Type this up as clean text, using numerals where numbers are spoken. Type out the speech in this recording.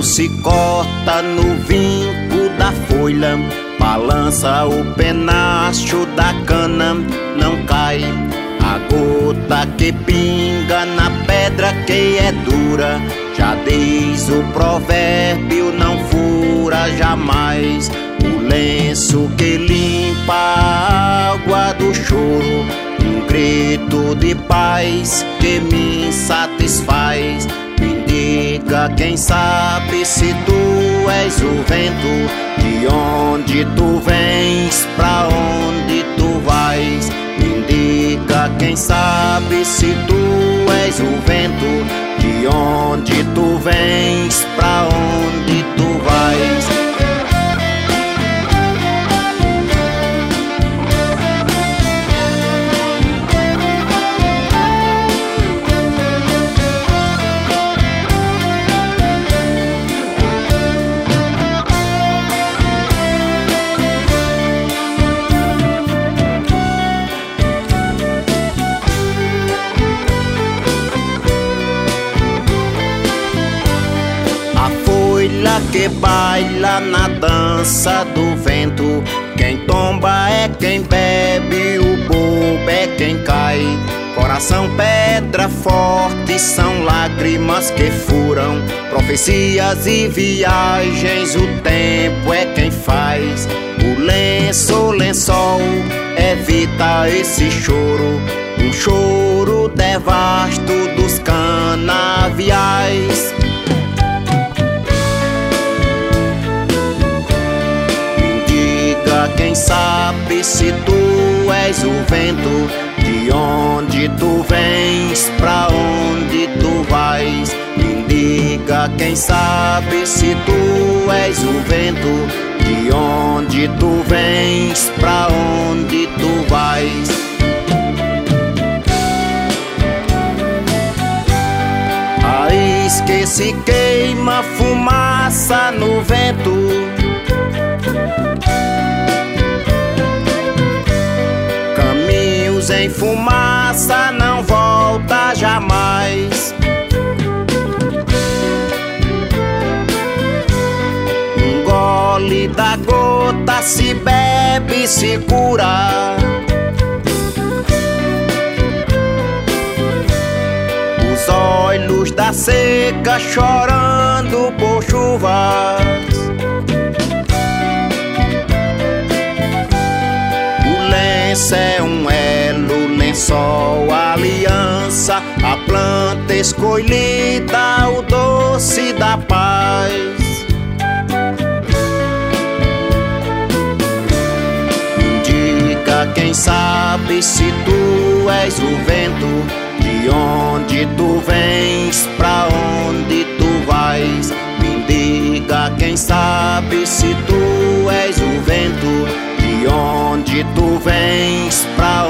se corta no vinco da folha, balança o penacho da cana, não cai a gota que pinga na pedra que é dura. Já diz o provérbio, não fura jamais o lenço que limpa a água do choro. Um grito de paz que me satisfaz. Me indica quem sabe se tu és o vento, de onde tu vens, pra onde tu vais. Me indica quem sabe se tu és o vento, de onde tu vens, pra onde tu vais. Que baila na dança do vento, quem tomba é quem bebe, o bobo é quem cai. Coração pedra forte, são lágrimas que furam, profecias e viagens, o tempo é quem faz. O lenço, lençol, evita esse choro, um choro devasto dos canaviais. Quem sabe se tu és o vento, de onde tu vens, pra onde tu vais. Me indica quem sabe se tu és o vento, de onde tu vens, pra onde tu vais. Raiz que se queima, fumaça no vento, em fumaça não volta jamais. Um gole da gota se bebe, se cura. Os olhos da seca chorando por chuvas. É um elo, lençol, aliança, a planta escolhida, o doce da paz. Indica quem sabe se tu és o vento, de onde tu vens, pra onde tu vais. Me indica quem sabe se tu és o vento, de onde tu vens, pra